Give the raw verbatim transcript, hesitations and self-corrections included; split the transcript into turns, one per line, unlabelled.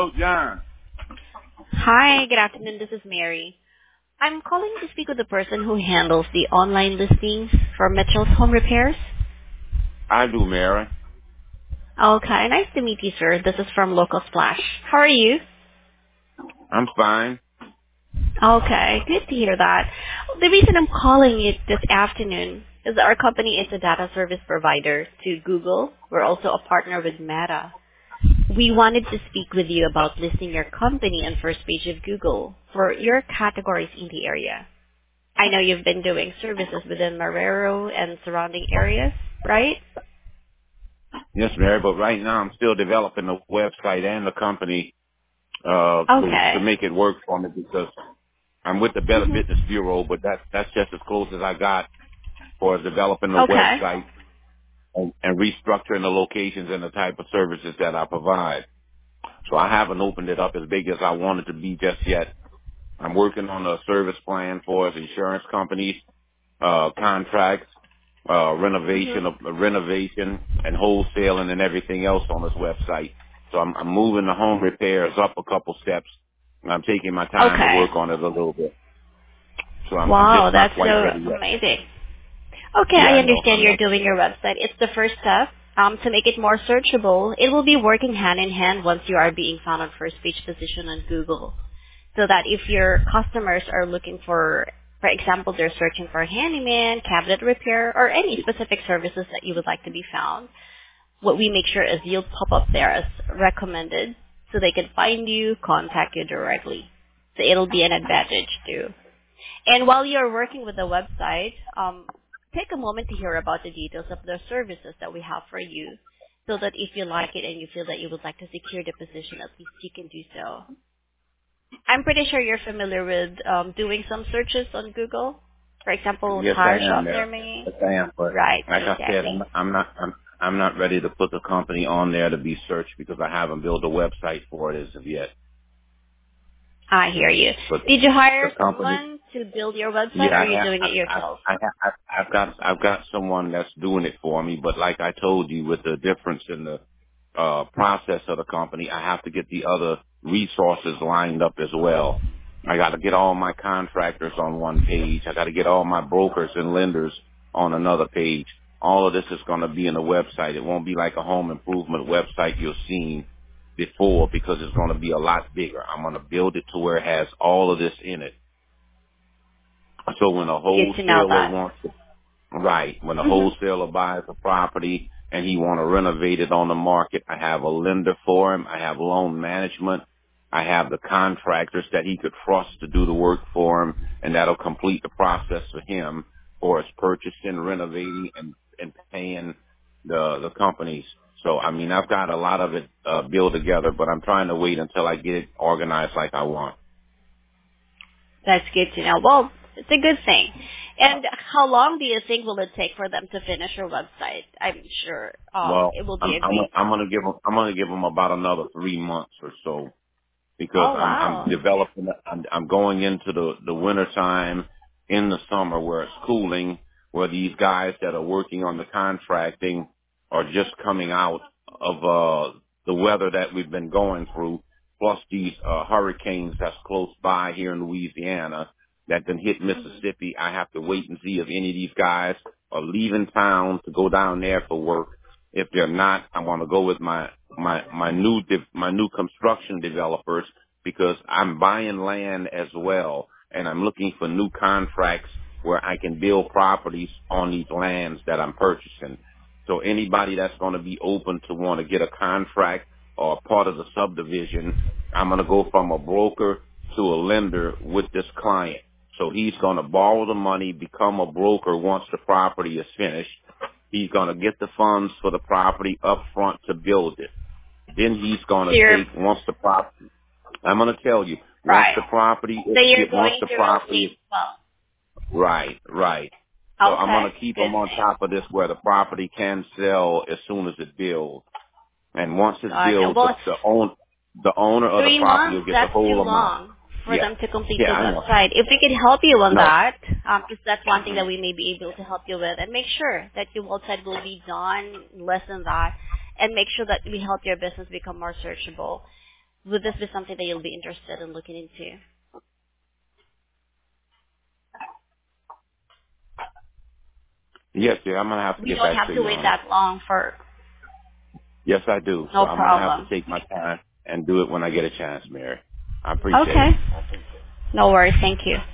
Hello, John.
Hi, good afternoon. This is Mary. I'm calling to speak with the person who handles the online listings for Mitchell's Home Repairs.
I do, Mary.
Okay, nice to meet you, sir. This is from Local Splash. How are you?
I'm fine.
Okay, good to hear that. The reason I'm calling you this afternoon is that our company is a data service provider to Google. We're also a partner with Meta. We wanted to speak with you about listing your company on first page of Google for your categories in the area. I know you've been doing services within Marrero and surrounding areas, right?
Yes, Mary, but right now I'm still developing the website and the company uh to to
Okay.
make it work for me because I'm with the Better
hmm
Business Bureau, but that's that's just as close as I got for developing the
Okay.
website and, and restructuring the locations and the type of services that I provide. So I haven't opened it up as big as I want it to be just yet. I'm working on a service plan for us, insurance companies, uh, contracts, uh,
hmm
renovation of renovation and wholesaling and everything else on this website. So I'm, I'm moving the home repairs up a couple steps. And I'm taking my time to
Okay.
work on it a little bit. So I'm, I'm
Wow,
just not
that's
quite
so
ready yet.
amazing. Okay,
Yeah,
I
I know.
understand
I'm
you're
not.
doing your website. It's the first step. Um, to make it more searchable, it will be working hand in hand once you are being found on first page position on Google. So that if your customers are looking for, for example, they're searching for a handyman, cabinet repair, or any specific services that you would like to be found, what we make sure is you'll pop up there as recommended so they can find you, contact you directly. So it'll be an advantage too. And while you're working with the website, um, take a moment to hear about the details of the services that we have for you so that if you like it and you feel that you would like to secure the position, at least you can do so. I'm pretty sure you're familiar with um, doing some searches on Google. For example,
Yes, I
tire
am
shop
there.
near me.
Yes, I am. But
Right,
like I said, I'm,
exactly.
I'm not. I'm, I'm not ready to put the company on there to be searched because I haven't built a website for it as of yet.
I hear you.
But
Did you
the
hire
company.
someone to build your website, or
Yeah,
are
I
you
have.
doing
I,
it
I,
yourself?
I have. I- I've got. I've got someone that's doing it for me. But like I told you, with the difference in the uh process of the company, I have to get the other resources lined up as well. I got to get all my contractors on one page. I got to get all my brokers and lenders on another page. All of this is going to be in the website. It won't be like a home improvement website you've seen before because it's going to be a lot bigger. I'm going to build it to where it has all of this in it. So when a
Good to know
wholesaler
that.
wants to, right, when a
hmm
wholesaler buys a property and he want to renovate it on the market, I have a lender for him. I have loan management. I have the contractors that he could trust to do the work for him, and that'll complete the process for him for his purchasing, renovating, and, and paying the the companies. So I mean, I've got a lot of it uh, built together, but I'm trying to wait until I get it organized like I want.
That's good to know. Well, it's a good thing. And how long do you think will it take for them to finish your website? I'm sure um,
Well,
it will be
I'm
a
I'm
great.
I'm gonna give them I'm gonna give them about another three months or so because
Oh
I'm I'm
wow.
developing. I'm, I'm going into the the winter time in the summer where it's cooling, where these guys that are working on the contracting are just coming out of uh the weather that we've been going through, plus these uh hurricanes that's close by here in Louisiana that can hit
hmm
Mississippi. I have to wait and see if any of these guys are leaving town to go down there for work. If they're not, I want to go with my my my new de- my new construction developers because I'm buying land as well, and I'm looking for new contracts where I can build properties on these lands that I'm purchasing. So anybody that's going to be open to want to get a contract or part of the subdivision, I'm going to go from a broker to a lender with this client. So he's going to borrow the money, become a broker once the property is finished. He's going to get the funds for the property up front to build it. Then he's going
So
to
you're
take, once the property, I'm going to tell you, once
right.
the property,
So you're
get once
going
the
to rotate.
property,
Well,
right, right. So I'm
okay.
going to keep
Good
them on
thing.
top of this where the property can sell as soon as it builds. And once it's
God, no.
built, the,
Well,
the own, the owner of the
three
property
months,
will get the
that's too
whole amount.
long for
Yeah.
them to complete the
Yeah, I know.
website. If we could help you on
No.
that, um, because that's one thing that we may be able to help you with, and make sure that your website will be done less than that, and make sure that we help your business become more searchable. Would this be something that you'll be interested in looking into?
Yes, dear. I'm gonna have to
We
get
don't
back
have
to
to
you
wait
on it.
that long for.
Yes, I do. So
No
I'm gonna have
problem.
to take my time and do it when I get a chance, Mary. I appreciate
Okay.
it.
No worries. Thank you.